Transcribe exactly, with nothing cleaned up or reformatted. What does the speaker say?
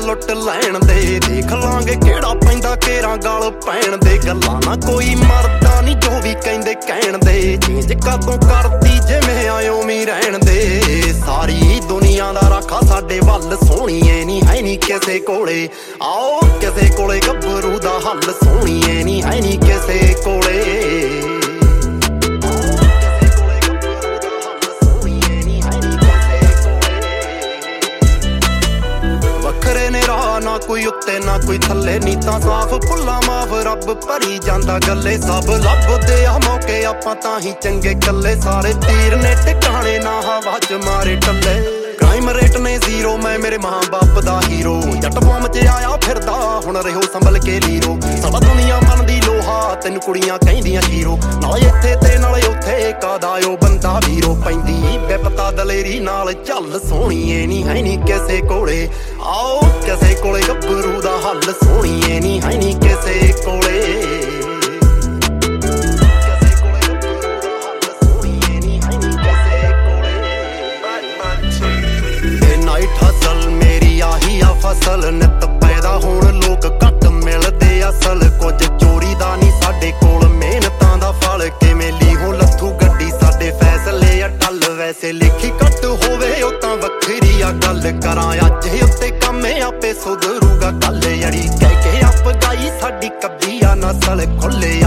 ਲੁੱਟ ਲੈਣ ਦੇ। ਦੇਖ ਲਾਂਗੇ ਕਿਹੜਾ ਪੈਂਦਾ ਕੇਰਾਂ ਗਲ ਪੈਣ ਦੇ। ਗੱਲਾਂ ਨਾ ਕੋਈ ਮਰਦਾ ਨੀ ਜੋ ਵੀ ਕਹਿੰਦੇ ਕਹਿਣ ਦੇ। ਚੇਂਜ ਕਦੋਂ ਕਰਦੀ ਜਿਵੇਂ ਆਇਓ ਵੀ ਰਹਿਣ ਦੇ। ਸਾਰੀ ਦੁਨੀਆ ਦਾ ਰਾਖਾ ਸਾਡੇ ਵੱਲ ਸੋਹਣੀਏ ਨੀ ਹੈ ਨੀ ਕਿਸੇ ਕੋਲੇ। ਆਓ ਕਿਸੇ ਕੋਲੇ ਗੱਭਰੂ ਦਾ ਹੱਲ ਸੋਹਣੀਏ ਨੀ ਹੈ ਨੀ ਕਿਸੇ ਕੋਲੇ। ਵੱਖਰੇ ਨੇ ਰਾਹ ਨਾ ਕੋਈ ਉੱਤੇ ਨਾ ਕੋਈ ਥੱਲੇ। ਨੀਤਾਂ ਸਾਫ਼ ਭੁੱਲਾਂ ਮਾਫ਼ ਰੱਬ ਭਰੀ ਜਾਂਦਾ ਗੱਲੇ। ਸਭ ਲੱਭਦੇ ਆ ਮੌਕੇ ਆਪਾਂ ਤਾਂ ਹੀ ਚੰਗੇ ਕੱਲੇ। ਸਾਰੇ ਤੀਰ ਨੇ ਟਿਕਾਣੇ ਨਾ ਹਵਾ ਚ ਮਾਰੇ ਟੱਲੇ। ਕ੍ਰਾਈਮ ਰੇਟ ਨੇ ਜ਼ੀਰੋ ਮੈਂ ਮੇਰੇ ਮਾਂ ਬਾਪ ਦਾ ਹੀਰੋ। ਜੱਟ ਫੋਮ ਚ ਆਇਆ ਫਿਰਦਾ ਹੁਣ ਰਹੋ ਸੰਭਲ ਕੇ ਲੀਰੋ। ਸਾਡਾ ਦੁਨੀਆ ਮੰਨਦੀ ਲੋਹਾ ਤੈਨੂੰ ਕੁੜੀਆਂ ਕਹਿੰਦੀਆਂ ਹੀਰੋ। ਨਾਲੇ ਇੱਥੇ ਤੇ ਨਾਲੇ ਉੱਥੇ ਕਾਦਾ ਓ ਬੰਦਾ ਵੀਰੋ। ਪੈਂਦੀ ਬੇਪਤਾ ਦਲੇਰੀ ਨਾਲ ਚੱਲ ਸੋਹਣੀਏ ਨੀ ਹੈ ਨੀ ਕਿਸੇ ਕੋਲੇ। ਆਓ ਕਿਸੇ ਕੋਲੇ ਗੱਭਰੂ ਦਾ ਹੱਲ ਸੋਹਣੀਏ ਨੀ ਹੈ ਨੀ ਕਿਸੇ ਕੋਲੇ। ਨਾਈਟ ਹਸਲ ਮੇਰੀ ਆਹੀ ਆ ਫਸਲ। ਨਿੱਤ ਪੈਦਾ ਹੋਣ ਲੋਕ ਘੱਟ ਮਿਲਦੇ ਅਸਲ। ਕੁਝ ਚੋਰੀ ਦਾ ਨੀ ਸਾਡੇ ਕੋਲ ਮਿਹਨਤਾਂ ਦਾ ਫਲ। ਕਿਵੇਂ ਲੀਹੋਂ ਲੱਥੂ ਗੱਡੀ ਸਾਡੇ ਫੈਸਲੇ ਅਟੱਲ। ਵੈਸੇ ਲਿਖੀ ਘੱਟ ਹੋਵੇ ਉਹ ਤਾਂ ਵੱਖਰੀ ਆ ਗੱਲ। ਕਰਾਂ ਅੱਜ ਉੱਤੇ ਕੰਮ ਆਪੇ ਸੁਧਰੂਗਾ ਗੱਲ। ਅੜੀ ਕਹਿ ਕੇ ਆਪ ਗਾਈ ਸਾਡੀ ਕੱਬੀ ਆ ਨਸਲ ਖੁੱਲੇ